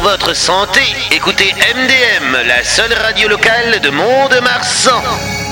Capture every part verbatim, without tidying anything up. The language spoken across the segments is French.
votre santé, écoutez M D M, la seule radio locale de Mont-de-Marsan.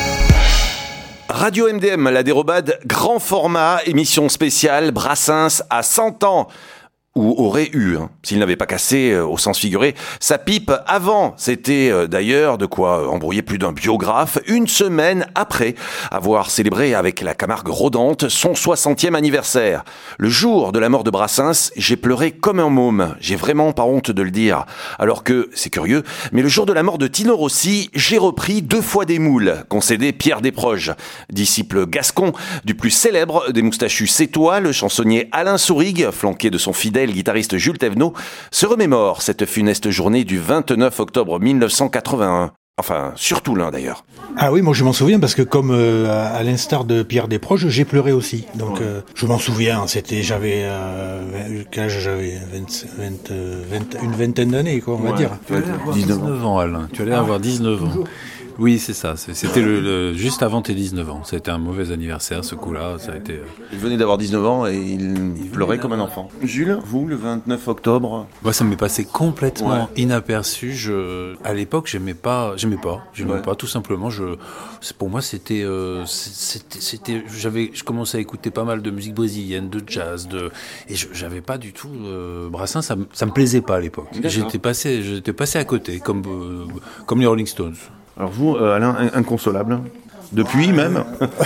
Radio M D M, la dérobade, grand format, émission spéciale, Brassens à cent ans. Ou aurait eu, hein, s'il n'avait pas cassé, euh, au sens figuré, sa pipe avant. C'était euh, d'ailleurs de quoi embrouiller plus d'un biographe, une semaine après avoir célébré avec la Camargue rôdante son soixantième anniversaire. Le jour de la mort de Brassens, j'ai pleuré comme un môme. J'ai vraiment pas honte de le dire. Alors que, c'est curieux, mais le jour de la mort de Tino Rossi, j'ai repris deux fois des moules, concédé Pierre Desproges. Disciple gascon du plus célèbre des moustachus sétois, le chansonnier Alain Sourigue, flanqué de son fidèle le guitariste Jules Thévenot, se remémore cette funeste journée du vingt-neuf octobre mille neuf cent quatre-vingt-un. Enfin, surtout l'un d'ailleurs. Ah oui, moi je m'en souviens parce que comme euh, à l'instar de Pierre Desproges, j'ai pleuré aussi. Donc euh, je m'en souviens, c'était j'avais euh, quel âge j'avais vingt, vingt, vingt, une vingtaine d'années quoi, on va ouais, dire. Tu allais avoir dix-neuf ans, Alain. Tu allais ah, avoir dix-neuf ans. Oui, c'est ça. C'était le, le, juste avant tes dix-neuf ans. C'était un mauvais anniversaire, ce coup-là. Ça a été. Euh... Il venait d'avoir dix-neuf ans et il, il pleurait comme un enfant. Jules, vous, le vingt-neuf octobre. Moi, ça m'est passé complètement ouais. inaperçu. Je, à l'époque, j'aimais pas, j'aimais pas, j'aimais ouais. pas. Tout simplement, je, pour moi, c'était, euh, c'était, c'était, j'avais, je commençais à écouter pas mal de musique brésilienne, de jazz, de, et je, j'avais pas du tout euh, Brassens. Ça, ça me plaisait pas à l'époque. D'accord. J'étais passé, j'étais passé à côté, comme, euh, comme les Rolling Stones. Alors vous, euh, Alain, inconsolable. Depuis même.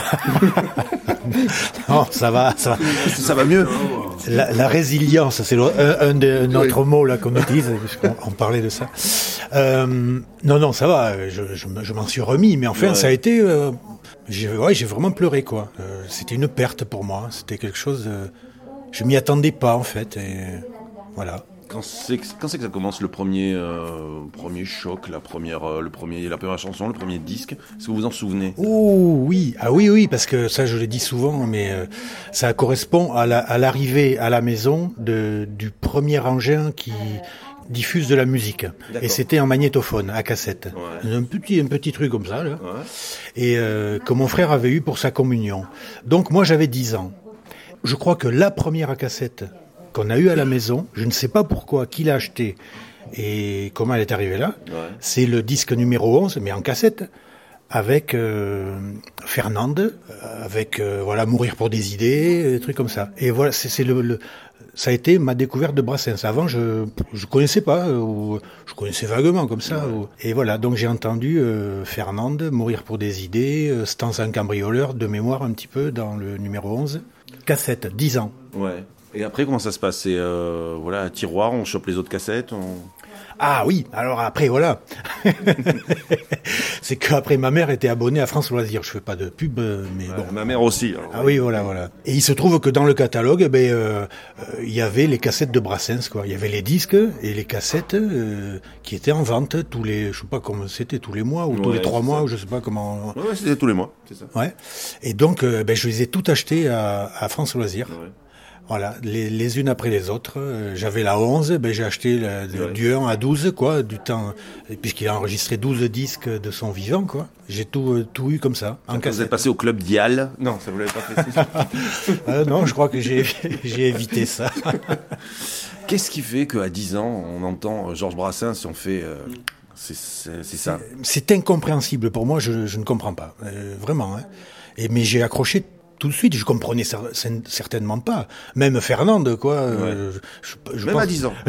Non, ça va, ça va. Ça va mieux. La, la résilience, c'est le, un, un de notre oui. mot là qu'on utilise, puisqu'on on parlait de ça. Euh, non, non, ça va. Je, je, je m'en suis remis, mais enfin, ouais. ça a été. Euh, j'ai, ouais, j'ai vraiment pleuré quoi. Euh, c'était une perte pour moi. C'était quelque chose. Euh, je m'y attendais pas en fait. Et voilà. Quand c'est, quand c'est que ça commence le premier, euh, premier choc, la première, euh, le premier, la première chanson, le premier disque? Est-ce que vous vous en souvenez? Oh oui, ah oui oui, parce que ça je le dis souvent, mais euh, ça correspond à, la, à l'arrivée à la maison de, du premier engin qui diffuse de la musique. D'accord. Et c'était un magnétophone à cassette, ouais. un petit, un petit truc comme ça là, ouais. et euh, que mon frère avait eu pour sa communion. Donc moi j'avais dix ans. Je crois que la première à cassette qu'on a eu à la maison, je ne sais pas pourquoi, qui l'a acheté et comment elle est arrivée là, ouais. c'est le disque numéro onze, mais en cassette, avec euh, Fernande, avec euh, voilà Mourir pour des idées, des trucs comme ça. Et voilà, c'est, c'est le, le, ça a été ma découverte de Brassens. Avant, je je connaissais pas, ou je connaissais vaguement comme ça. Ouais. Ou, et voilà, donc j'ai entendu euh, Fernande, Mourir pour des idées, euh, Stance un cambrioleur, de mémoire un petit peu dans le numéro onze. Cassette, dix ans. Ouais. Et après, comment ça se passe? C'est euh, voilà, un tiroir, on chope les autres cassettes on... Ah oui, alors après, voilà. C'est qu'après, ma mère était abonnée à France Loisirs. Je fais pas de pub, mais ouais, bon. Ma mère aussi. Alors, ah oui, voilà, voilà. Et il se trouve que dans le catalogue, ben, euh, il y avait les cassettes de Brassens, quoi. Il y avait les disques et les cassettes euh, qui étaient en vente tous les, je sais pas comment c'était, tous les mois ou ouais, tous les trois mois, ça. Ou je sais pas comment. Ouais, c'était tous les mois, c'est ça. Ouais. Et donc, euh, ben, je les ai toutes achetées à, à France Loisirs. Ouais. Voilà, les, les unes après les autres. Euh, j'avais la onze, ben j'ai acheté la, ouais. du un à douze, quoi, du temps, puisqu'il a enregistré douze disques de son vivant, quoi. J'ai tout, euh, tout eu comme ça. En Quand vous êtes passé au club Dial? Non, ça vous l'avez pas fait. euh, non, je crois que j'ai, j'ai évité ça. Qu'est-ce qui fait qu'à dix ans, on entend Georges Brassens, on fait... Euh... C'est, c'est, c'est ça. C'est, c'est incompréhensible pour moi, je, je ne comprends pas. Euh, vraiment. Hein. Et, mais j'ai accroché tout de suite, je comprenais cer- certainement pas. Même Fernande, quoi. Ouais. Euh, je, je Même pense... à dix ans.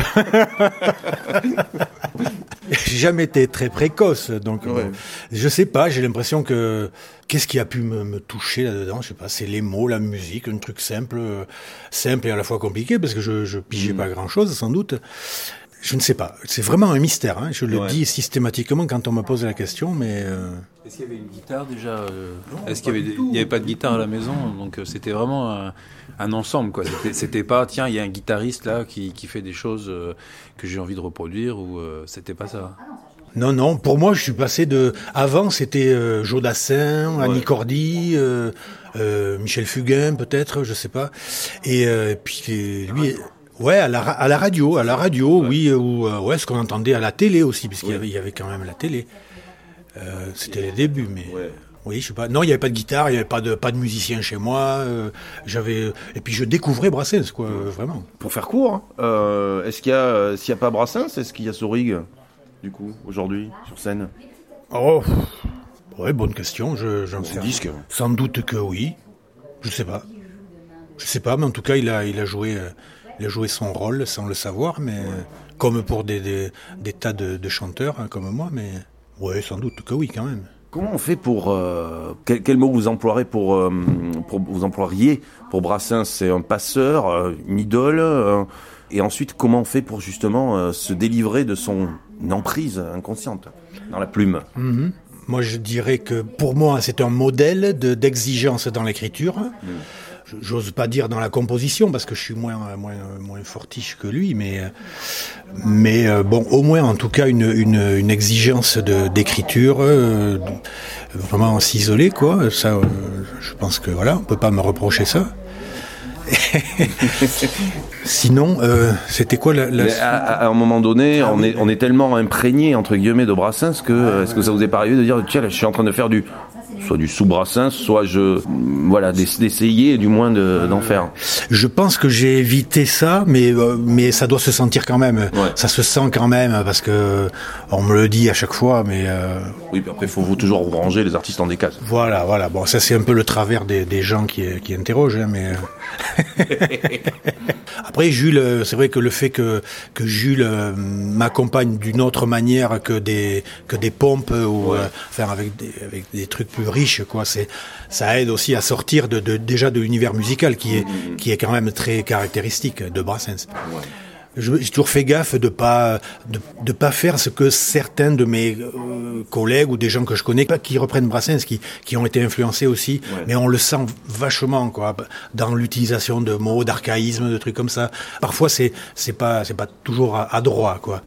J'ai jamais été très précoce, donc ouais. bon, je sais pas. J'ai l'impression que qu'est-ce qui a pu me, me toucher là-dedans, je sais pas. C'est les mots, la musique, un truc simple, euh, simple et à la fois compliqué parce que je, je pigeais mmh. pas grand-chose, sans doute. Je ne sais pas. C'est vraiment un mystère. Hein. Je le ouais. dis systématiquement quand on me pose la question, mais... Euh... Est-ce qu'il y avait une guitare déjà euh... non, Est-ce qu'il y avait, des... il y avait pas de guitare à la maison? Donc euh, c'était vraiment un, un ensemble, quoi. C'était, c'était pas, tiens, il y a un guitariste là qui, qui fait des choses euh, que j'ai envie de reproduire, ou euh, c'était pas ça. Non, non. Pour moi, je suis passé de... Avant, c'était euh, Jodassin, ouais. Annie Cordy, euh, euh, Michel Fugain, peut-être, je sais pas. Et euh, puis lui... Ouais, à la, à la radio, à la radio, ouais. oui, ou euh, ouais, ce qu'on entendait à la télé aussi, puisqu'il ouais. y avait, il y avait quand même la télé. Euh, c'était les débuts, mais ouais. Oui, je sais pas. Non, il y avait pas de guitare, il y avait pas de pas de musicien chez moi. Euh, j'avais et puis je découvrais Brassens, quoi, euh, vraiment. Pour faire court, euh, est-ce qu'il y a, euh, s'il y a pas Brassens, est-ce qu'il y a Saurig, du coup, aujourd'hui, sur scène? Oh, ouais, bonne question. Je, j'en sais rien. Disque. Sans doute que oui. Je sais pas. Je sais pas, mais en tout cas, il a, il a joué, euh, il a joué son rôle sans le savoir, mais euh, comme pour des, des, des tas de, de chanteurs hein, comme moi, mais ouais, sans doute que oui, quand même. Comment on fait pour euh, quel, quel mot vous emploierez pour, euh, pour vous emploieriez pour Brassens? C'est un passeur, euh, une idole, euh, et ensuite comment on fait pour justement euh, se délivrer de son emprise inconsciente dans la plume? Mm-hmm. Moi, je dirais que pour moi, c'est un modèle de, d'exigence dans l'écriture. Mm. J'ose pas dire dans la composition parce que je suis moins moins moins fortiche que lui, mais mais euh, bon, au moins en tout cas une une, une exigence de d'écriture euh, vraiment s'isoler quoi. Ça, euh, je pense que voilà, on peut pas me reprocher ça. Sinon, euh, c'était quoi la, la... À, à un moment donné, ah, on oui, est mais... on est tellement imprégné entre guillemets de Brassens que ah, est-ce ouais, que ça vous est pas arrivé de dire tiens là, je suis en train de faire du soit du sous-Brassens, soit je, voilà, d'essayer du moins de, d'en faire. Je pense que j'ai évité ça, mais euh, mais ça doit se sentir quand même. Ouais. Ça se sent quand même parce que on me le dit à chaque fois, mais. Euh... Oui, puis après, il faut vous toujours vous ranger les artistes en des cases. Voilà, voilà. Bon, ça c'est un peu le travers des, des gens qui qui interrogent, hein, mais. Après, Jules, c'est vrai que le fait que que Jules euh, m'accompagne d'une autre manière que des que des pompes ou ouais. euh, enfin avec des avec des trucs plus riche quoi, c'est ça aide aussi à sortir de, de déjà de l'univers musical qui est mmh. qui est quand même très caractéristique de Brassens. Ouais. Je, j'ai toujours fait gaffe de pas de, de pas faire ce que certains de mes euh, collègues ou des gens que je connais pas qui reprennent Brassens qui qui ont été influencés aussi, ouais. mais on le sent vachement quoi dans l'utilisation de mots, d'archaïsmes, de trucs comme ça. Parfois c'est c'est pas c'est pas toujours à, à droit quoi.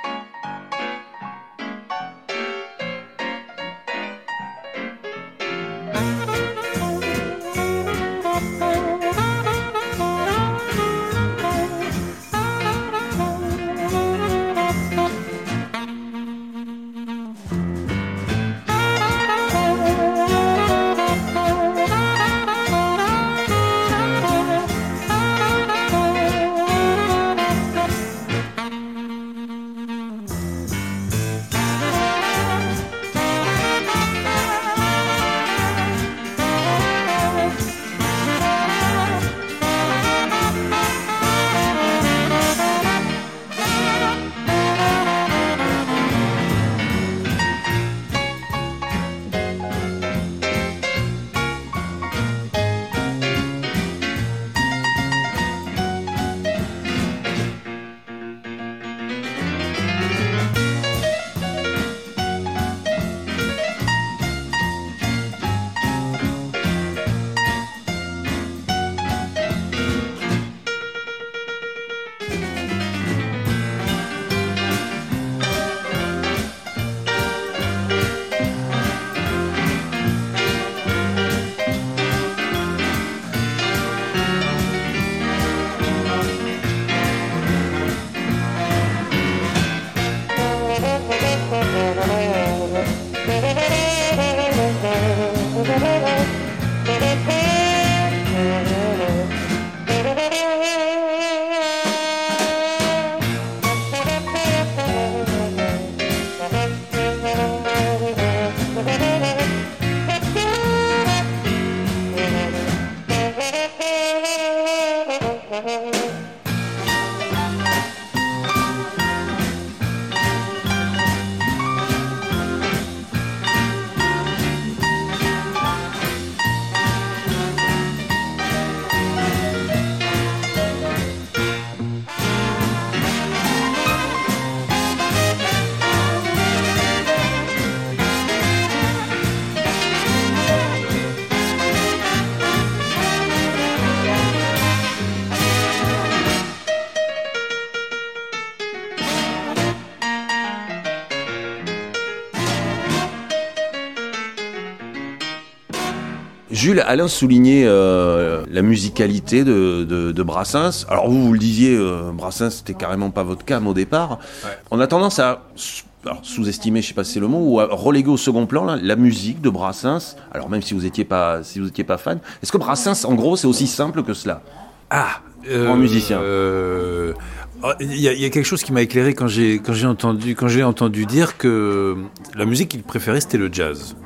Jules, Alain soulignait euh, la musicalité de, de, de Brassens. Alors vous, vous le disiez, euh, Brassens, c'était carrément pas votre cam au départ. Ouais. On a tendance à alors, sous-estimé, je sais pas si c'est le mot, ou relégué au second plan, là, la musique de Brassens. Alors même si vous étiez pas, si vous étiez pas fan, est-ce que Brassens, en gros, c'est aussi simple que cela? Ah, euh, en musicien. Euh, il y, a, il y a quelque chose qui m'a éclairé quand j'ai quand j'ai entendu quand j'ai entendu dire que la musique qu'il préférait c'était le jazz.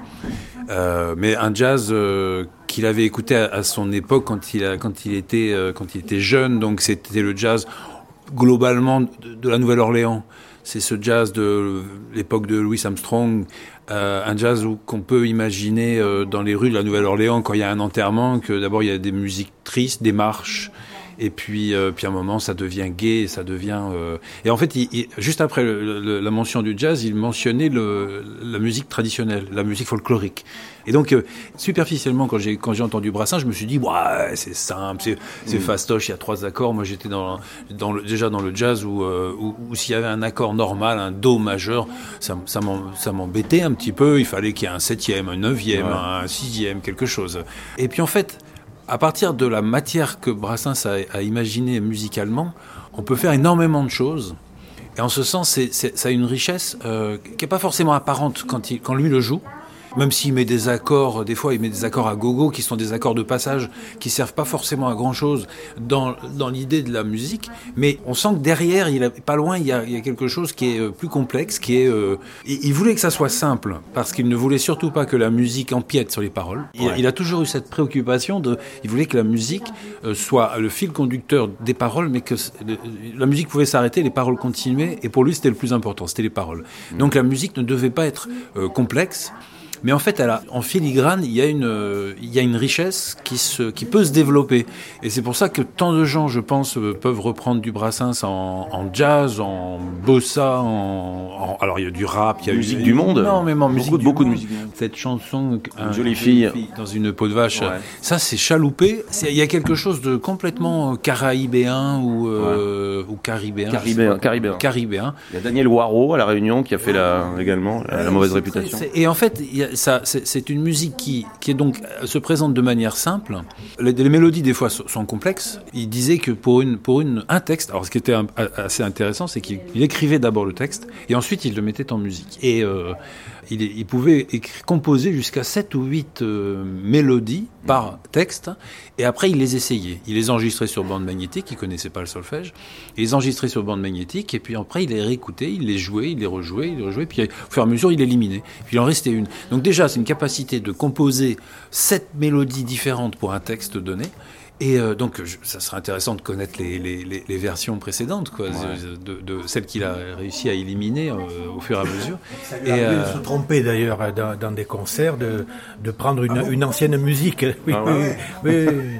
Euh, mais un jazz euh, qu'il avait écouté à, à son époque quand il a, quand il était euh, quand il était jeune, donc c'était le jazz globalement de, de la Nouvelle-Orléans. C'est ce jazz de l'époque de Louis Armstrong, euh, un jazz où, qu'on peut imaginer euh, dans les rues de la Nouvelle-Orléans quand il y a un enterrement, que d'abord il y a des musiques tristes, des marches, et puis euh, puis à un moment ça devient gai, ça devient euh... et en fait il, il, juste après le, le, la mention du jazz, il mentionnait le, la musique traditionnelle, la musique folklorique. Et donc euh, superficiellement quand j'ai quand j'ai entendu Brassens, je me suis dit ouais c'est simple, c'est c'est mmh. fastoche, il y a trois accords. Moi j'étais dans dans le, déjà dans le jazz où, euh, où où s'il y avait un accord normal, un do majeur, ça ça m'en, ça m'embêtait un petit peu. Il fallait qu'il y ait un septième, un neuvième, ouais. un sixième, quelque chose. Et puis en fait, à partir de la matière que Brassens a, a imaginée musicalement, on peut faire énormément de choses. Et en ce sens, c'est, c'est, ça a une richesse euh, qui n'est pas forcément apparente quand, il, quand lui le joue. Même s'il met des accords, des fois il met des accords à gogo qui sont des accords de passage qui servent pas forcément à grand chose dans, dans l'idée de la musique, mais on sent que derrière, il a, pas loin, il y, a, il y a quelque chose qui est plus complexe, qui est, euh, il, il voulait que ça soit simple, parce qu'il ne voulait surtout pas que la musique empiète sur les paroles. Il, ouais. il a toujours eu cette préoccupation de, il voulait que la musique euh, soit le fil conducteur des paroles, mais que euh, la musique pouvait s'arrêter, les paroles continuaient, et pour lui c'était le plus important, c'était les paroles. Mmh. Donc la musique ne devait pas être euh, complexe. Mais en fait, elle a, en filigrane, il y a une, euh, il y a une richesse qui se, qui peut se développer. Et c'est pour ça que tant de gens, je pense, euh, peuvent reprendre du Brassens en, en jazz, en bossa, en, en, alors il y a du rap, il y a musique du monde. Énormément musique beaucoup, du beaucoup monde. de musique. Cette chanson, une un, jolie fille. fille dans une peau de vache. Ouais. Ça, c'est chaloupé. C'est, il y a quelque chose de complètement caraïbéen ou, euh, ouais. ou caribéen. Caribéen, caribéen. Caribéen. Il y a Daniel Waro à la Réunion qui a fait la, également la, la mauvaise réputation. C'est, et en fait, il y a Ça, c'est, c'est une musique qui, qui est donc, se présente de manière simple. Les, les mélodies, des fois, sont complexes. Il disait que pour, une, pour une, un texte, alors ce qui était un, assez intéressant, c'est qu'il il écrivait d'abord le texte et ensuite il le mettait en musique. Et euh, il, il pouvait écrire, composer jusqu'à sept ou huit euh, mélodies par texte, et après il les essayait. Il les enregistrait sur bande magnétique, il connaissait pas le solfège, il les enregistrait sur bande magnétique, et puis après il les réécoutait, il les jouait, il les rejouait, il les rejouait, puis au fur et à mesure il éliminait. Puis il en restait une. Donc déjà c'est une capacité de composer sept mélodies différentes pour un texte donné. Et euh, donc, je, ça serait intéressant de connaître les, les, les, les versions précédentes, quoi, ouais. de, de, de celles qu'il a réussi à éliminer euh, au fur et à mesure. Ça lui arrive euh... de se tromper d'ailleurs dans, dans des concerts, de, de prendre une, ah bon une ancienne musique. Oui, ah ouais. oui, oui, oui.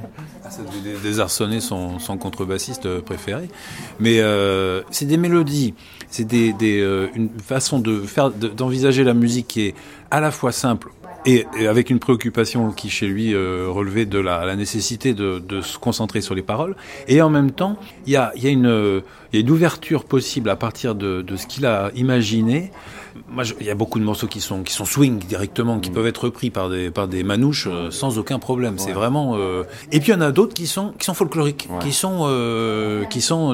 Désarçonner son, son contrebassiste préféré. Mais euh, c'est des mélodies, c'est des, des, euh, une façon de faire, de, d'envisager la musique qui est à la fois simple, Et, et avec une préoccupation qui, chez lui, euh, relevait de la, la nécessité de, de se concentrer sur les paroles. Et en même temps, il y a, y a une, euh, y a une ouverture possible à partir de, de ce qu'il a imaginé. Moi, il y a beaucoup de morceaux qui sont, qui sont swing directement, qui mmh. peuvent être repris par des, par des manouches euh, sans aucun problème. Ouais. C'est vraiment. Euh... Et puis il y en a d'autres qui sont, qui sont folkloriques, ouais. qui sont, euh, qui sont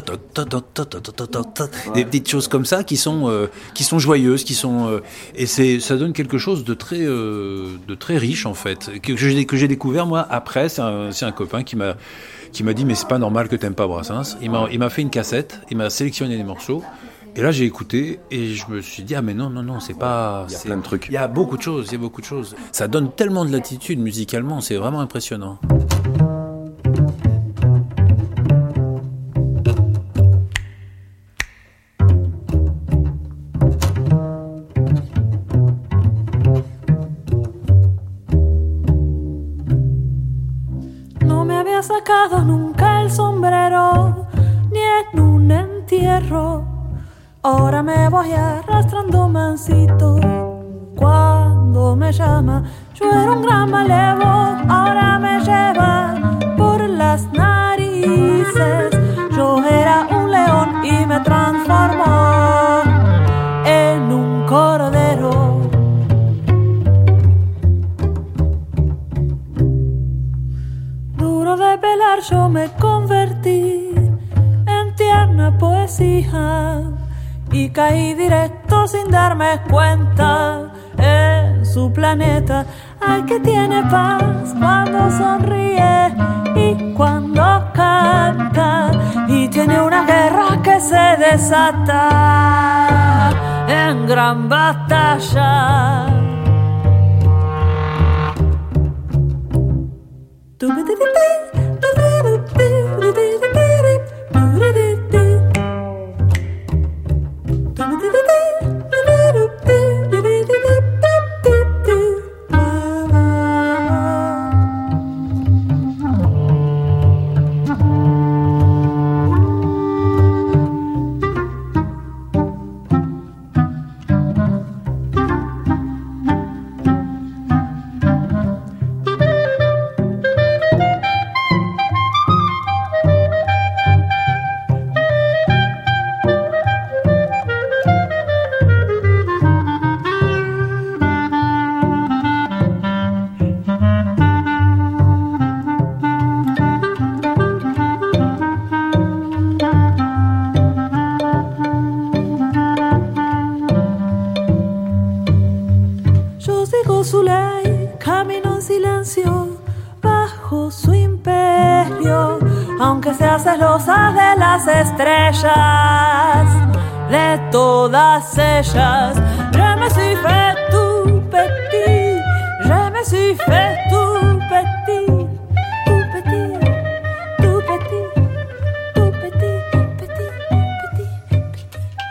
des petites choses comme ça, qui sont, euh, qui sont joyeuses, qui sont. Euh... Et c'est, ça donne quelque chose de très, euh, de très riche en fait, que j'ai, que j'ai découvert moi après. C'est un, c'est un copain qui m'a, qui m'a dit mais c'est pas normal que t'aimes pas Brassens. Il m'a, il m'a fait une cassette, il m'a sélectionné des morceaux. Et là, j'ai écouté et je me suis dit ah mais non non non c'est pas. Il y a c'est... plein de trucs. Il y a beaucoup de choses, il y a beaucoup de choses. Ça donne tellement de latitude musicalement, c'est vraiment impressionnant. No me había sacado nunca el sombrero ni en un entierro. Ahora me voy arrastrando mansito cuando me llama. Yo era un gran malevo, ahora me lleva por las narices. Yo era un león y me transformó en un cordero. Duro de pelar yo me convertí en tierna poesía. y caí directo sin darme cuenta en su planeta. Ay, que tiene paz cuando sonríe y cuando canta, y tiene una guerra que se desata en gran batalla. Su ley, camino en silencio bajo su imperio, aunque sea celosa de las estrellas, de todas ellas. Je me suis fait tout petit, je me suis fait tout petit, tout petit, tout petit, tout petit, petit, petit, petit.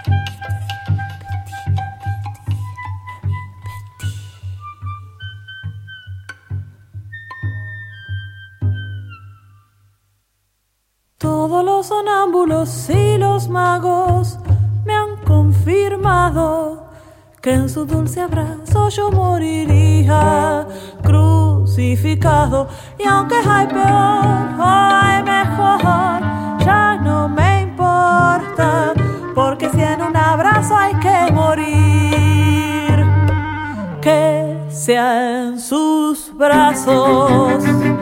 Todos los sonámbulos y los magos me han confirmado que en su dulce abrazo yo moriría crucificado. Y aunque hay peor o hay mejor, ya no me importa, porque si en un abrazo hay que morir, que sea en sus brazos.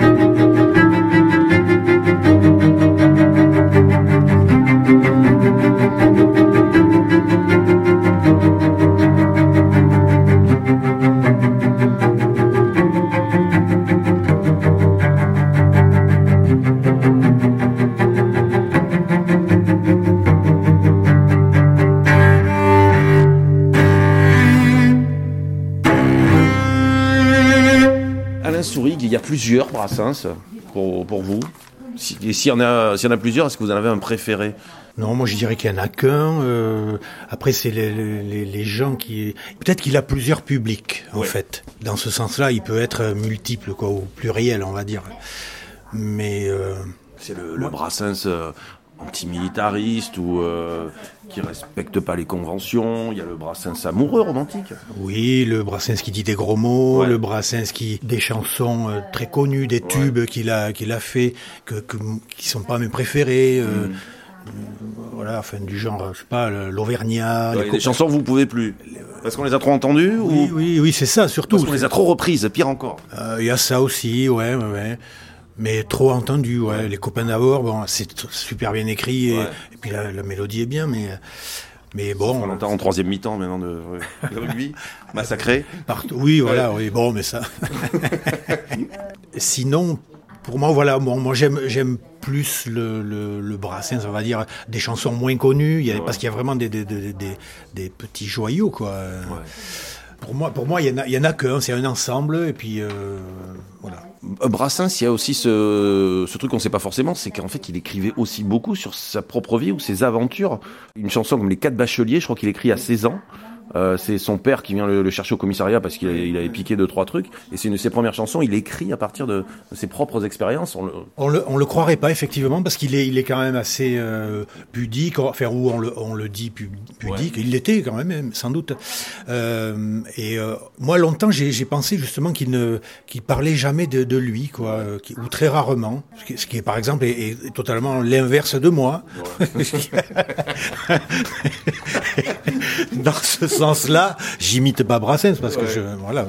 Il y a plusieurs Brassens pour, pour vous. Si, et s'il y en a, s'il y en a plusieurs, est-ce que vous en avez un préféré? Non, moi je dirais qu'il n'y en a qu'un. Euh, après, c'est les, les, les gens qui... Peut-être qu'il a plusieurs publics, en ouais. fait. Dans ce sens-là, il peut être multiple, quoi, ou pluriel, on va dire. Mais... Euh, c'est le, le Brassens euh, antimilitariste ou euh, qui respecte pas les conventions. Il y a le Brassens amoureux, romantique. Oui, le Brassens qui dit des gros mots, ouais. le Brassens qui... Des chansons euh, très connues, des tubes ouais. qu'il a, qu'il a fait, que, que, qui sont pas mes préférés. Euh, mm. Voilà, enfin du genre, je sais pas, l'Auvergnat. Ouais, les, les chansons vous pouvez plus parce qu'on les a trop entendues ou... Oui, oui, oui, c'est ça surtout. Parce qu'on les a trop reprises, pire encore. Il euh, y a ça aussi, ouais, ouais, ouais. Mais trop entendu, ouais. ouais. Les copains d'abord, bon, c'est super bien écrit et, ouais. et puis la, la mélodie est bien, mais mais bon. On entend en troisième mi-temps maintenant de, ouais, de rugby, massacré. Partout, oui, voilà, ouais. oui, bon, mais ça. Sinon. Pour moi, voilà, bon, moi j'aime j'aime plus le, le, le Brassens, on va dire, des chansons moins connues, il y a, ouais. parce qu'il y a vraiment des, des, des, des, des petits joyaux, quoi. Ouais. Pour moi, pour moi, il y en a, il y en a qu'un, c'est un ensemble, et puis euh, voilà. Brassens, il y a aussi ce, ce truc qu'on ne sait pas forcément, c'est qu'en fait, il écrivait aussi beaucoup sur sa propre vie ou ses aventures. Une chanson comme Les Quatre Bacheliers, je crois qu'il écrit à seize ans. Euh, c'est son père qui vient le, le chercher au commissariat parce qu'il avait, il avait piqué deux trois trucs et c'est une de ses premières chansons. Il écrit à partir de, de ses propres expériences. On le... On le on le croirait pas effectivement parce qu'il est il est quand même assez euh, pudique, enfin où on le on le dit pu, pudique. Ouais. Il l'était quand même sans doute. Euh, et euh, moi longtemps j'ai j'ai pensé justement qu'il ne qu'il parlait jamais de de lui quoi, euh, qui, ou très rarement. Ce qui, ce qui est par exemple est, est totalement l'inverse de moi. Ouais. Dans ce sens-là, j'imite pas Brassens parce que ouais. je voilà.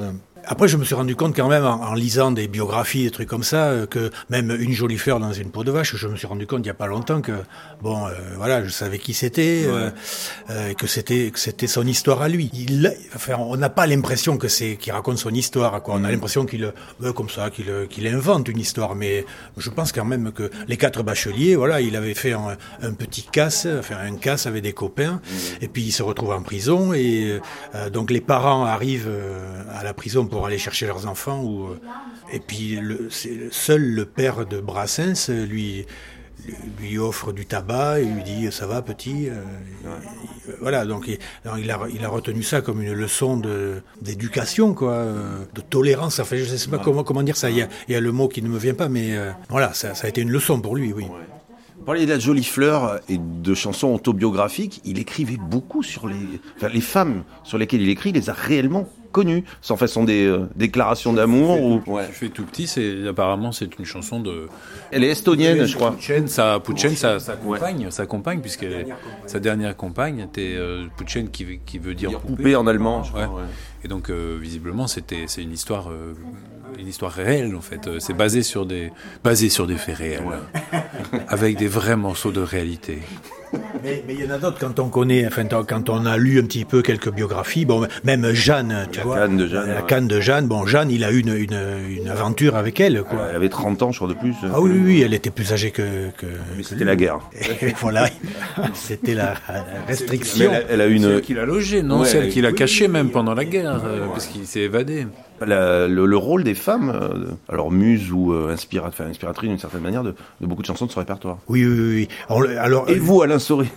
Après, je me suis rendu compte quand même, en, en lisant des biographies, des trucs comme ça, euh, que même Une jolie fleur dans une peau de vache, je me suis rendu compte il n'y a pas longtemps que, bon, euh, voilà, je savais qui c'était, ouais. euh, euh, que c'était que c'était son histoire à lui. Il, enfin, on n'a pas l'impression que c'est qu'il raconte son histoire, quoi. On a l'impression qu'il, euh, comme ça, qu'il, qu'il invente une histoire, mais je pense quand même que les quatre bacheliers, voilà, il avait fait un, un petit casse, enfin un casse avec des copains, mmh. et puis il se retrouve en prison, et euh, donc les parents arrivent euh, à la prison pour aller chercher leurs enfants, ou, euh, et puis le, c'est, seul le père de Brassens lui, lui offre du tabac et lui dit ça va petit, euh, ouais. Voilà, donc il, il, a, il a retenu ça comme une leçon de, d'éducation, quoi, euh, de tolérance, enfin je sais pas ouais. comment, comment dire ça, il y, a, il y a le mot qui ne me vient pas, mais euh, voilà, ça, ça a été une leçon pour lui, oui. Ouais. Vous parliez de La jolie fleur et de chansons autobiographiques, il écrivait beaucoup sur les, enfin, les femmes sur lesquelles il écrit, il les a réellement connues, sans façon des euh, déclarations d'amour ou. Ouais. Je fais tout petit, c'est apparemment c'est une chanson de. Elle est estonienne, je crois. Puchen, sa Puchen, sa, sa compagne, ouais. sa compagne, puisque sa dernière compagne était euh, Puchen, qui, qui veut dire poupée, poupée en allemand. Je ouais. crois, ouais. Et donc euh, visiblement c'était c'est une histoire. Euh, une histoire réelle en fait, c'est basé sur des basé sur des faits réels, ouais. Avec des vrais morceaux de réalité. Mais il y en a d'autres quand on connaît, enfin quand on a lu un petit peu quelques biographies, bon même Jeanne, tu la vois, canne de Jeanne, la ouais. canne de Jeanne, bon Jeanne, il a eu une, une une aventure avec elle, quoi. Elle avait trente ans, je crois, de plus. Ah oui, oui, oui, elle était plus âgée que. que Mais que c'était lui. La guerre. Et voilà, c'était la, la restriction. Mais elle, elle a une. Celle qui l'a logée, non, ouais, celle qui l'a cachée même pendant la guerre, euh, ouais. Parce qu'il s'est évadé. La, le, le rôle des femmes, euh, alors muse ou euh, inspira, enfin, inspiratrice d'une certaine manière de, de beaucoup de chansons de son répertoire. Oui, oui, oui. On, alors, et euh, vous, Alain Soré?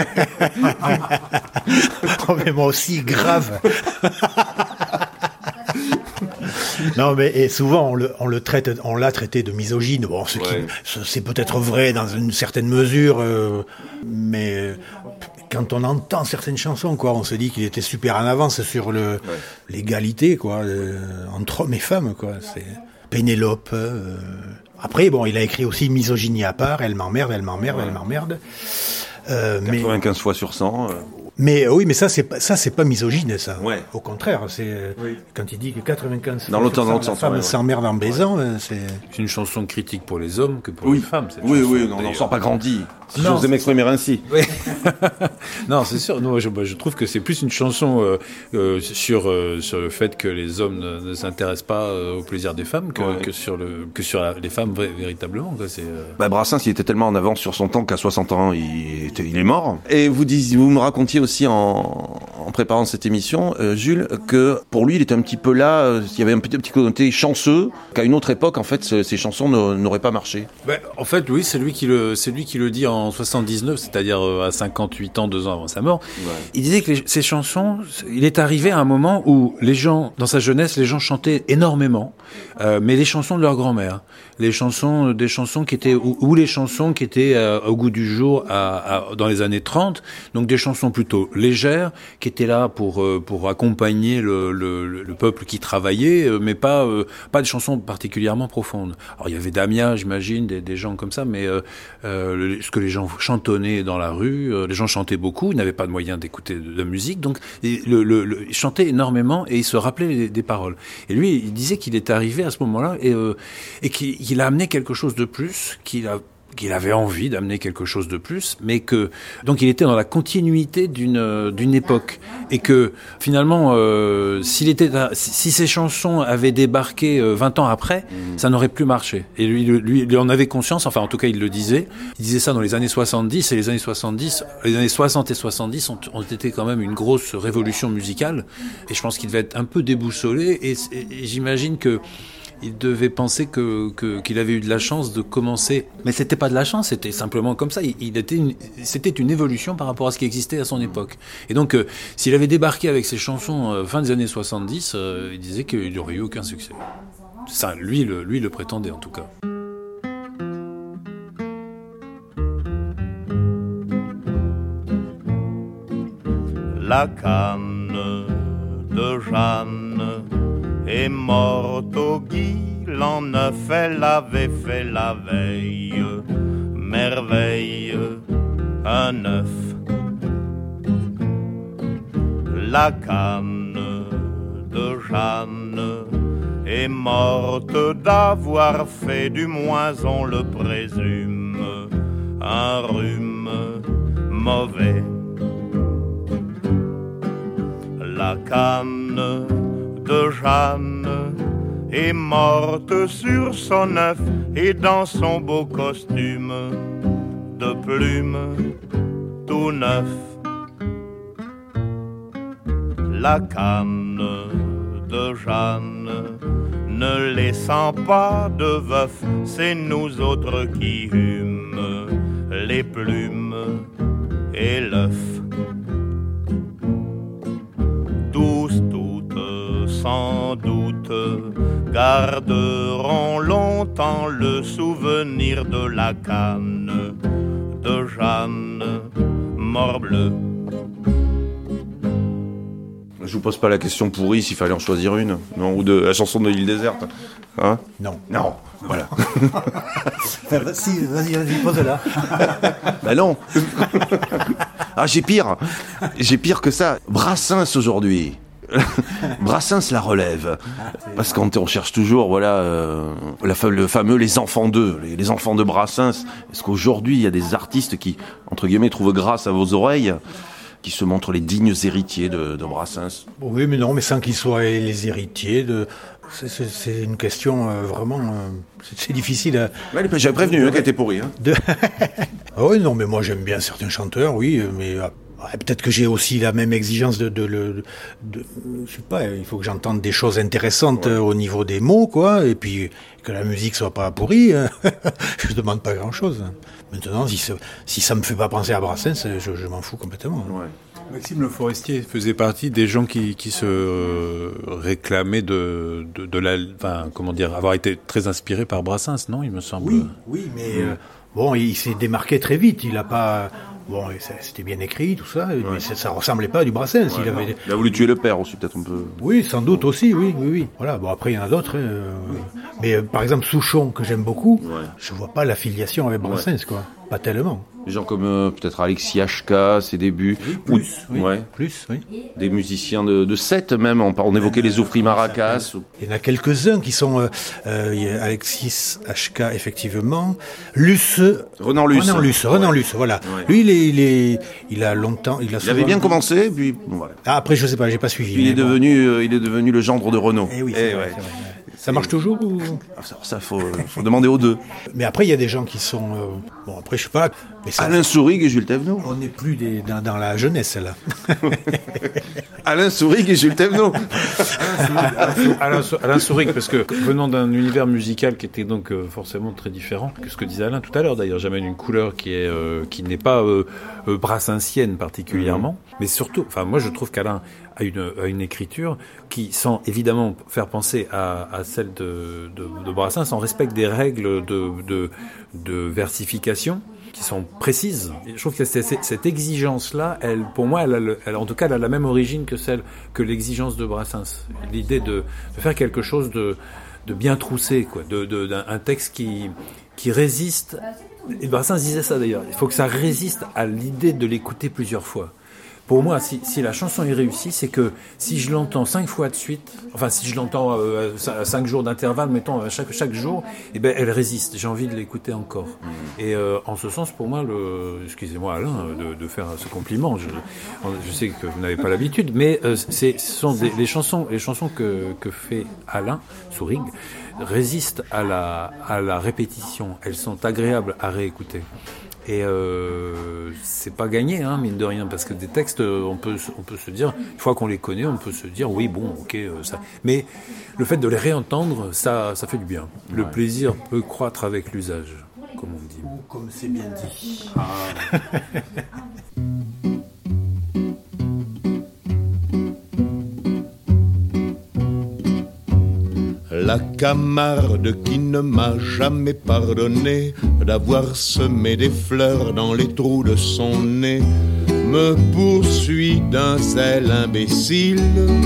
Oh, mais moi aussi, grave. Non, mais et souvent on le, on le traite, on l'a traité de misogyne. Bon, ce ouais. qui, c'est peut-être vrai dans une certaine mesure, euh, mais quand on entend certaines chansons, quoi, on se dit qu'il était super en avance sur le ouais. l'égalité, quoi, euh, entre hommes et femmes, quoi. C'est Pénélope. Euh... Après, bon, il a écrit aussi Misogynie à part. Elle m'emmerde, elle m'emmerde, ouais. elle m'emmerde. Euh, quatre-vingt-quinze mais... fois sur cent. Euh... Mais oui, mais ça c'est pas ça c'est pas misogyne, ça. Ouais. Au contraire, c'est oui. Quand il dit que quatre-vingt-quinze dans l'autre la femme ouais. s'emmerde en baisant, c'est c'est une chanson critique pour les hommes que pour oui. les femmes. Cette oui, chanson, oui, non, on n'en sort pas grandi. Si j'osais m'exprimer ainsi. Oui. Non, c'est sûr. Non, je, je trouve que c'est plus une chanson euh, euh, sur euh, sur le fait que les hommes ne, ne s'intéressent pas euh, au plaisir des femmes que, ouais. que sur le que sur la, les femmes vrai, véritablement. Quoi. C'est, euh... bah, Brassens, il était tellement en avance sur son temps qu'à soixante ans, il, était, il est mort. Et vous disiez, vous me racontiez aussi en, en préparant cette émission, euh, Jules, que pour lui, il était un petit peu là. Euh, il y avait un petit, un petit côté chanceux qu'à une autre époque, en fait, ce, ces chansons ne, n'auraient pas marché. Ben, en fait, oui, c'est lui qui le c'est lui qui le dit en En soixante-dix-neuf, c'est-à-dire à cinquante-huit ans, deux ans avant sa mort, ouais. Il disait que les, ces chansons, il est arrivé à un moment où les gens, dans sa jeunesse, les gens chantaient énormément, euh, mais les chansons de leur grand-mère, les chansons, des chansons qui étaient ou, ou les chansons qui étaient euh, au goût du jour à, à, dans les années trente, donc des chansons plutôt légères qui étaient là pour euh, pour accompagner le, le, le peuple qui travaillait, euh, mais pas euh, pas des chansons particulièrement profondes. Alors il y avait Damien, j'imagine, des, des gens comme ça, mais euh, euh, ce que les gens chantonnaient dans la rue, euh, les gens chantaient beaucoup, ils n'avaient pas de moyens d'écouter de la musique, donc le, le, le, ils chantaient énormément et ils se rappelaient les, des paroles. Et lui, il disait qu'il était arrivé à ce moment-là et, euh, et qu'il, qu'il a amené quelque chose de plus, qu'il a qu'il avait envie d'amener quelque chose de plus, mais que donc il était dans la continuité d'une d'une époque et que finalement euh, s'il était si ces chansons avaient débarqué euh, vingt ans après, mmh. ça n'aurait plus marché. Et lui lui il en avait conscience, enfin en tout cas il le disait. Il disait ça dans les années soixante-dix et les années soixante-dix, les années soixante et soixante-dix ont, ont été quand même une grosse révolution musicale et je pense qu'il devait être un peu déboussolé et, et, et j'imagine que il devait penser que, que qu'il avait eu de la chance de commencer, mais c'était pas de la chance, c'était simplement comme ça. Il, il était, une, c'était une évolution par rapport à ce qui existait à son époque. Et donc, euh, s'il avait débarqué avec ses chansons euh, fin des années soixante-dix, euh, il disait qu'il n'y aurait eu aucun succès. Ça, lui, le, lui, le prétendait en tout cas. La canne de Jeanne est morte au gui, l'an neuf, elle avait fait la veille, merveille, un œuf. La canne de Jeanne est morte d'avoir fait du moins, on le présume, un rhume mauvais. La canne de Jeanne est morte sur son œuf et dans son beau costume de plume tout neuf. La canne de Jeanne ne laissant pas de veuf, c'est nous autres qui hument les plumes et l'œuf. Tous, toutes, sans doute, garderont longtemps le souvenir de la canne de Jeanne, morbleu. Je vous pose pas la question pourrie s'il fallait en choisir une, non, ou de la chanson de l'île déserte, hein? Non. Non, voilà. Enfin, si, vas-y, vas-y, pose-la. Bah non. Ah, j'ai pire. J'ai pire que ça. Brassens aujourd'hui. Brassens la relève. Parce qu'on on cherche toujours, voilà, euh, la, le fameux les enfants d'eux, les, les enfants de Brassens. Est-ce qu'aujourd'hui, il y a des artistes qui, entre guillemets, trouvent grâce à vos oreilles, qui se montrent les dignes héritiers de, de Brassens? Oui, mais non, mais sans qu'ils soient les héritiers de... C'est, c'est, c'est une question euh, vraiment... Euh, c'est, c'est difficile à... Ouais, j'avais prévenu, hein, qu'elle était pourrie. Hein. De... ah oui, non, mais moi j'aime bien certains chanteurs, oui, mais... Euh, ouais, peut-être que j'ai aussi la même exigence de, de, de, de... Je sais pas, il faut que j'entende des choses intéressantes ouais. au niveau des mots, quoi, et puis que la musique soit pas pourrie. Je demande pas grand-chose. Maintenant, si ça, si ça me fait pas penser à Brassens, je, je m'en fous complètement. Ouais. Maxime Le Forestier faisait partie des gens qui, qui se euh, réclamaient de, de, de la, enfin, comment dire, avoir été très inspiré par Brassens, non, il me semble. Oui, oui, mais euh, bon, il s'est démarqué très vite. Il a pas, bon, c'était bien écrit, tout ça, ouais. mais ça, ça ressemblait pas à du Brassens. Ouais, il avait, il a voulu tuer le père aussi, peut-être un peu. Oui, sans doute aussi, oui, oui, oui. Voilà. Bon, après il y en a d'autres. Euh, oui. Mais euh, par exemple Souchon, que j'aime beaucoup, ouais. je vois pas l'affiliation avec Brassens, ouais. quoi. Pas tellement. Des gens comme euh, peut-être Alexis H K, ses débuts. Oui, plus, ou, oui, ouais. plus, oui. Des musiciens de, de Sète même, on, on évoquait les Oufri Maracas. Il y en a quelques-uns qui sont... Euh, euh, il y a Alexis H K, effectivement. Luce... Renan Luce. Renan Luce, Renan ouais. Luce, voilà. Ouais. Lui, il, est, il, est, il a longtemps... Il, a il avait bien commencé, puis... Bon, voilà. Ah, après, je sais pas, j'ai pas suivi. Puis il est, bon. devenu, euh, il est devenu le gendre de Renaud. Eh oui, c'est, eh vrai, ouais. c'est vrai. Ça marche toujours ou... Ça, ça faut, faut demander aux deux. Mais après, il y a des gens qui sont... Euh, bon, après, je sais pas... Mais ça, Alain Sourig et Jules Thévenot. On n'est plus des, dans, dans la jeunesse, là. Alain Sourig et Jules Thévenot. Alain, Alain Sourig, parce que venant d'un univers musical qui était donc euh, forcément très différent que ce que disait Alain tout à l'heure, d'ailleurs, j'amène une couleur qui, est, euh, qui n'est pas euh, euh, brassensienne particulièrement, mmh. mais surtout, enfin, moi, je trouve qu'Alain à une, à une écriture qui, sans évidemment faire penser à, à celle de, de, de Brassens, en respecte des règles de, de, de versification qui sont précises. Je trouve que c'est, c'est, cette exigence-là, elle, pour moi, elle, a le, elle, en tout cas, elle a la même origine que celle que l'exigence de Brassens. L'idée de, de faire quelque chose de, de bien troussé, quoi, de, de, d'un un texte qui, qui résiste. Et Brassens disait ça d'ailleurs. Il faut que ça résiste à l'idée de l'écouter plusieurs fois. Pour moi, si, si la chanson est réussie, c'est que si je l'entends cinq fois de suite, enfin si je l'entends euh, à cinq jours d'intervalle, mettons chaque chaque jour, eh ben elle résiste. J'ai envie de l'écouter encore. Mmh. Et euh, en ce sens, pour moi, le, excusez-moi Alain de, de faire ce compliment. Je, je sais que vous n'avez pas l'habitude, mais euh, c'est, ce sont des, les chansons, les chansons que que fait Alain Sourig résistent à la à la répétition. Elles sont agréables à réécouter. Et euh, c'est pas gagné, hein, mine de rien, parce que des textes, on peut, on peut se dire, une fois qu'on les connaît, on peut se dire, oui, bon, ok, euh, ça. Mais le fait de les réentendre, ça, ça fait du bien. Le ouais. plaisir peut croître avec l'usage, comme on dit. Ou comme c'est bien dit. Ah. La Camarde qui ne m'a jamais pardonné d'avoir semé des fleurs dans les trous de son nez me poursuit d'un zèle imbécile.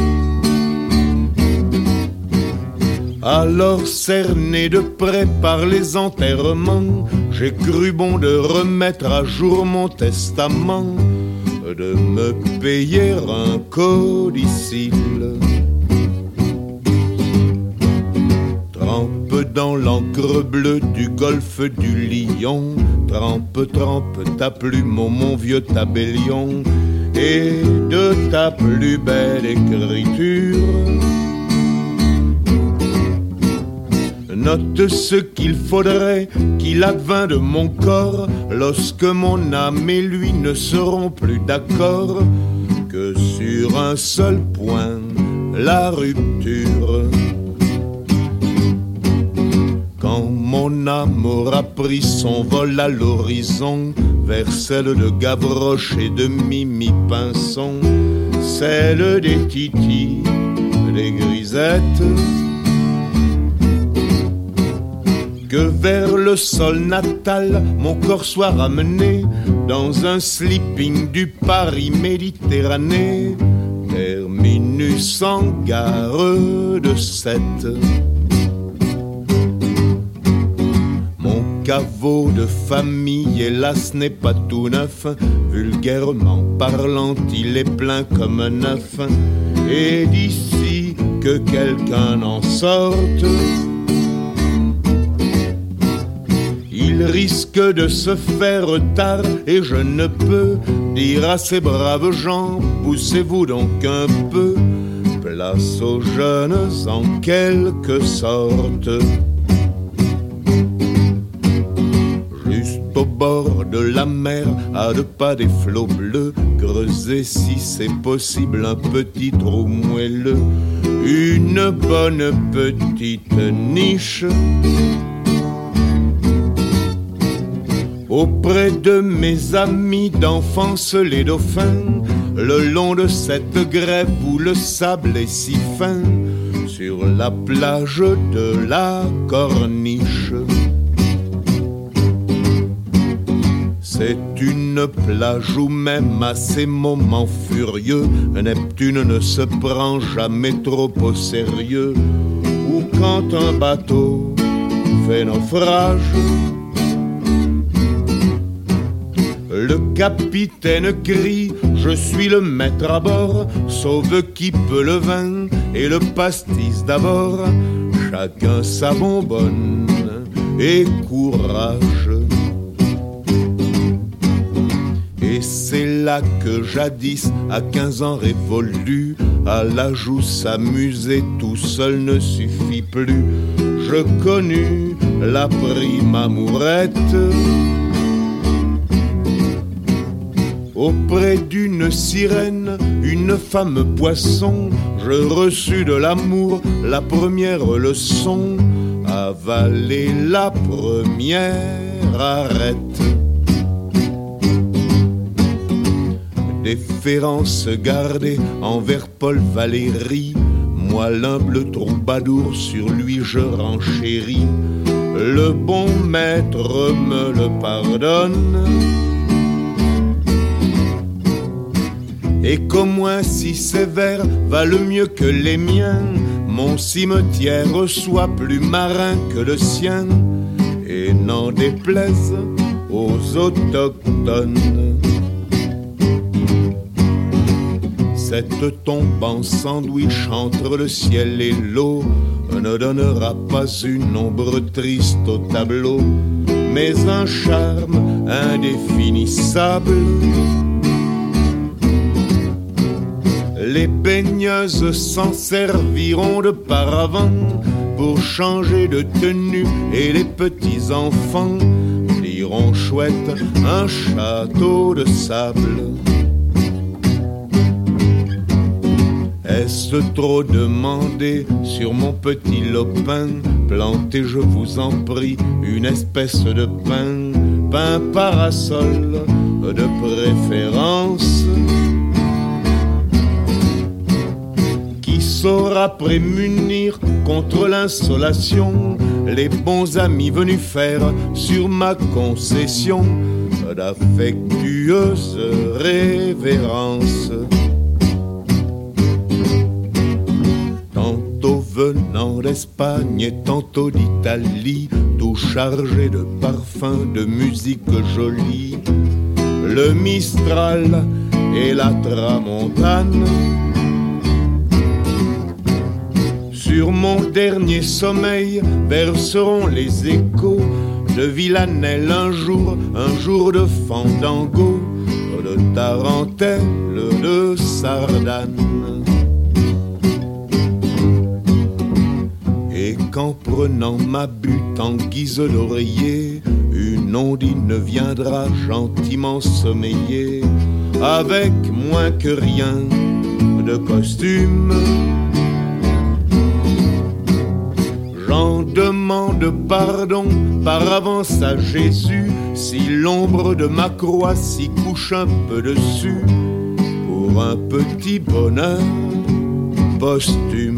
Alors cerné de près par les enterrements, j'ai cru bon de remettre à jour mon testament, de me payer un codicille. dans l'encre bleue du golfe du Lion. Trempe, trempe ta plume, oh mon vieux tabellion, et de ta plus belle écriture note ce qu'il faudrait qu'il advint de mon corps lorsque mon âme et lui ne seront plus d'accord que sur un seul point, la rupture. Quand mon âme aura pris son vol à l'horizon vers celle de Gavroche et de Mimi Pinson, celle des titis, des grisettes, que vers le sol natal mon corps soit ramené dans un sleeping du Paris Méditerranée, terminus en gare de Sète. Mon caveau de famille, hélas, n'est pas tout neuf, vulgairement parlant, il est plein comme un œuf, et d'ici que quelqu'un en sorte, il risque de se faire tard et je ne peux dire à ces braves gens, poussez-vous donc un peu, place aux jeunes en quelque sorte. Juste au bord de la mer, à deux pas des flots bleus, creusez si c'est possible un petit trou moelleux, une bonne petite niche, auprès de mes amis d'enfance les dauphins, le long de cette grève où le sable est si fin, sur la plage de la Corniche. C'est une plage où même à ces moments furieux, Neptune ne se prend jamais trop au sérieux, où quand un bateau fait naufrage, le capitaine crie, je suis le maître à bord, sauve qui peut le vin et le pastis d'abord, chacun sa bonbonne et courage. Et c'est là que jadis, à quinze ans révolus, à la joue s'amuser tout seul ne suffit plus, je connus la prime amourette, auprès d'une sirène, une femme poisson, je reçus de l'amour la première leçon, avaler la première arête. Déférence gardée envers Paul Valéry, moi l'humble troubadour sur lui je renchéris, le bon maître me le pardonne, et qu'au moins si sévère valent mieux que les miens, mon cimetière soit plus marin que le sien, et n'en déplaise aux autochtones. Cette tombe en sandwich entre le ciel et l'eau ne donnera pas une ombre triste au tableau, mais un charme indéfinissable. Les baigneuses s'en serviront de paravent pour changer de tenue, et les petits enfants diront chouette un château de sable. Est-ce trop demandé sur mon petit lopin, plantez je vous en prie une espèce de pin, pin parasol de préférence, qui saura prémunir contre l'insolation les bons amis venus faire sur ma concession d'affectueuses révérences. Venant d'Espagne et tantôt d'Italie, tout chargé de parfums, de musique jolie, le Mistral et la Tramontane, sur Sur mon dernier sommeil verseront les échos de Villanelle un jour, un jour de fandango, de tarentelle, de sardane. Et qu'en prenant ma butte en guise d'oreiller, une ondine viendra gentiment sommeiller, avec moins que rien de costume. J'en demande pardon par avance à Jésus, si l'ombre de ma croix s'y couche un peu dessus, pour un petit bonheur posthume.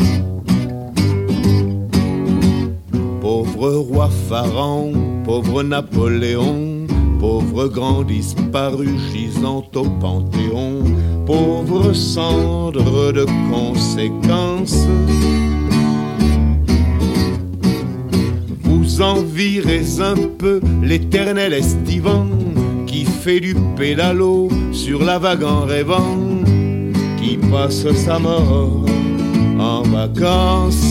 Pauvre roi Pharaon, pauvre Napoléon, pauvre grand disparu gisant au Panthéon, pauvre cendre de conséquences. Vous envirez un peu l'éternel estivant qui fait du pédalo sur la vague en rêvant, qui passe sa mort en vacances.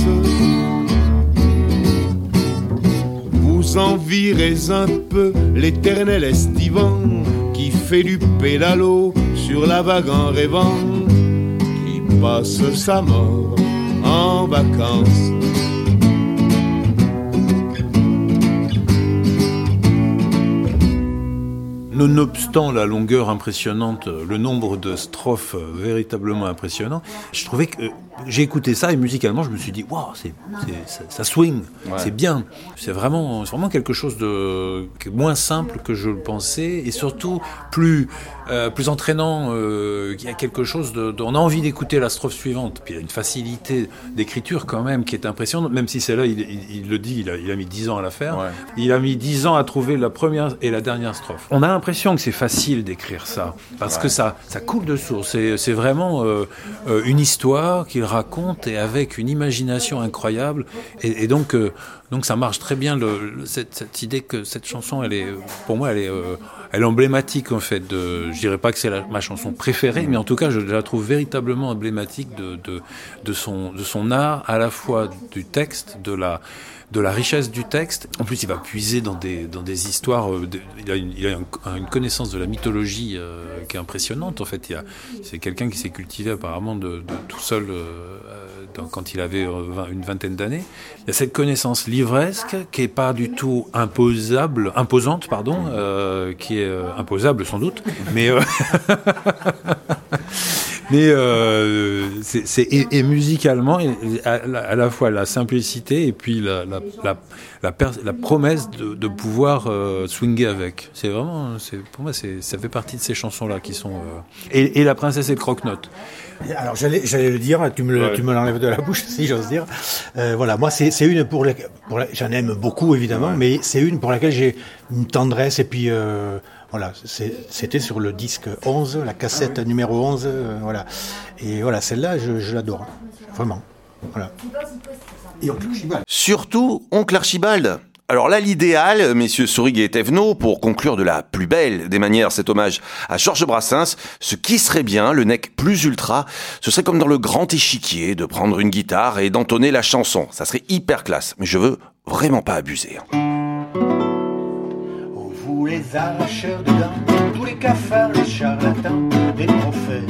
Vous envirez un peu l'éternel estivant qui fait du pédalo sur la vague en rêvant, qui passe sa mort en vacances. Nonobstant la longueur impressionnante, le nombre de strophes véritablement impressionnant, je trouvais que euh, j'ai écouté ça et musicalement je me suis dit waouh, c'est, c'est, ça, ça swing, ouais. C'est bien, c'est vraiment, c'est vraiment quelque chose de moins simple que je le pensais et surtout plus euh, plus entraînant. Euh, il y a quelque chose de, de, on a envie d'écouter la strophe suivante. Puis il y a une facilité d'écriture quand même qui est impressionnante, même si celle-là il, il, il le dit, il a, il a mis dix ans à la faire. Ouais. Il a mis dix ans à trouver la première et la dernière strophe. On a l'impression que c'est facile d'écrire ça parce ouais. que ça ça coule de source. C'est c'est vraiment euh, euh, une histoire qu'il raconte et avec une imagination incroyable et, et donc euh, donc ça marche très bien le, le cette, cette idée que cette chanson elle est pour moi elle est euh, elle est emblématique en fait de, je dirais pas que c'est la, ma chanson préférée mais en tout cas je la trouve véritablement emblématique de de de son de son art à la fois du texte, de la de la richesse du texte. En plus, il va puiser dans des dans des histoires. Euh, de, il a une, il a une, une connaissance de la mythologie euh, qui est impressionnante. En fait, il y a, c'est quelqu'un qui s'est cultivé apparemment de, de tout seul euh, dans, quand il avait vingt, une vingtaine d'années. Il y a cette connaissance livresque qui est pas du tout imposable, imposante, pardon, euh, qui est euh, imposable sans doute, mais. Euh Mais euh, c'est, c'est et, et musicalement, à, à la fois la simplicité et puis la la la la, pers- la promesse de, de pouvoir euh, swinger avec. C'est vraiment, c'est pour moi, c'est ça fait partie de ces chansons là qui sont euh... et, et la princesse et le croque-note. Alors j'allais j'allais le dire, tu me le, ouais. tu me l'enlèves de la bouche si j'ose dire. Euh, voilà, moi c'est c'est une pour la, pour la, j'en aime beaucoup évidemment, ouais. mais c'est une pour laquelle j'ai une tendresse et puis. Euh, Voilà, c'est, c'était sur le disque onze, la cassette ah oui. numéro onze, euh, voilà. Et voilà, celle-là, je, je l'adore, vraiment. Voilà. Et Oncle Archibald. Surtout Oncle Archibald. Alors là, l'idéal, messieurs Sourig et Thévenot, pour conclure de la plus belle des manières cet hommage à Georges Brassens, ce qui serait bien, le nec plus ultra, ce serait comme dans le grand échiquier, de prendre une guitare et d'entonner la chanson. Ça serait hyper classe, mais je veux vraiment pas abuser. Vous les arracheurs de dents, tous les cafards, les charlatans, les prophètes,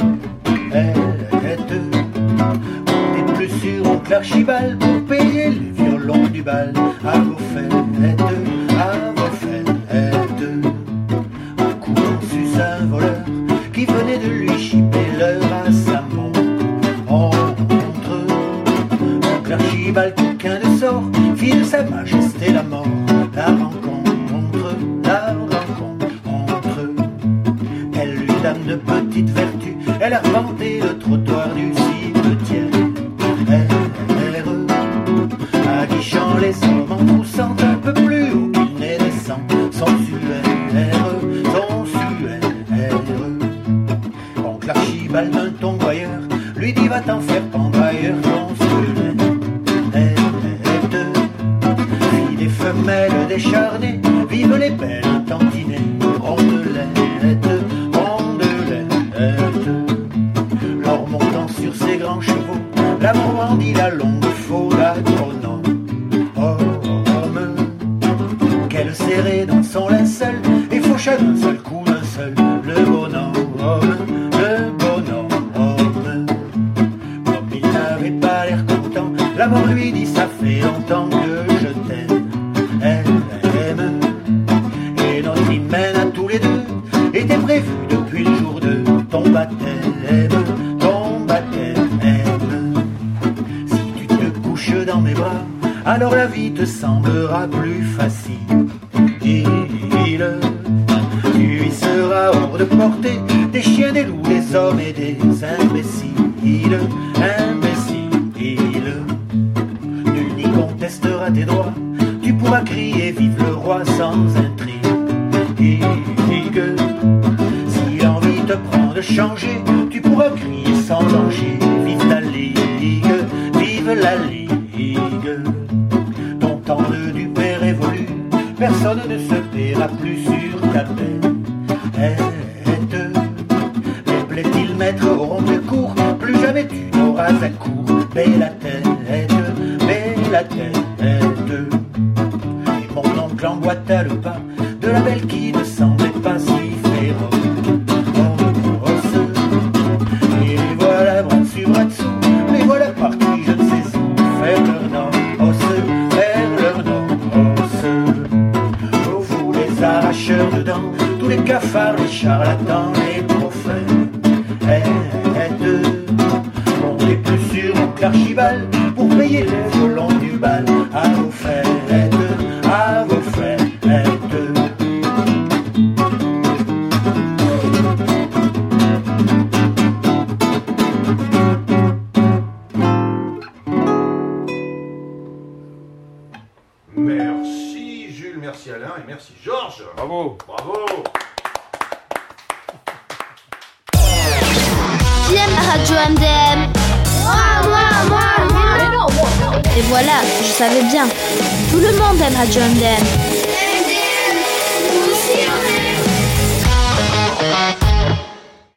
on n'est plus sur Oncle Archibald pour payer les violons du bal. À vos fêtes, à vos fêtes, un coup on suce un voleur qui venait de lui chipper l'heure à sa montre. Oncle Archibald, coquin de sort, fit de sa majesté la mort. La rencontre, la rencontre entre eux. Elle lui dame de petite vertu, elle a inventé le trottoir du cimetière. R, aguichant les hommes en poussant un peu plus haut qu'il n'est descend. Sensuel, sensuel. Oncle Archibald d'un ton voyeur lui dit va t'en faire pendre ailleurs. Sensuel, fille des femelles décharnées, vive les belles tantinées, rondelette, rondelette. Alors montant sur ses grands chevaux, l'amour brandit la longue faux d'agronome. Qu'elle serrait dans son linceul et faucha d'un seul coup, d'un seul, le bonhomme, le bonhomme. Comme il n'avait pas l'air content, la mort lui dit ça fait longtemps que je t'aime, elle aime. Et notre hymen à tous les deux était prévu depuis le jour de ton baptême, ton baptême. Si tu te couches dans mes bras, alors la vie te semblera plus facile. Tu y seras hors de portée des chiens, des loups, des hommes et des imbéciles, imbéciles. Nul n'y contestera tes droits, tu pourras crier vive le roi sans intrigue. Si l'envie te prend de changer, tu pourras crier sans danger vive la ligue, vive la ligue. Ton temps de dupe est révolu, personne ne se paiera plus sur ta peine. Mais plaît-il mettre au rond de cours, plus jamais tu n'auras à couper la tête, mais la tête. Et mon oncle emboîta le pas de la belle qui ne semblait pas si féroce. Et les voilà bras dessus, bras dessous, les voilà partis je ne sais où, faire leur noce, faire leur noce. Arracheurs dedans, tous les cafards, les charlatans, les prophètes. On est plus sûr que l'Archibald pour payer les violons du bal. À vos fêtes, à vos fêtes. Merci Jules, merci Alain et merci Georges. Bravo. Bravo. J'aime la radio M D M. Moi, moi, moi, moi. Mais non, moi. Et voilà, je savais bien. Tout le monde aime Radio M D M.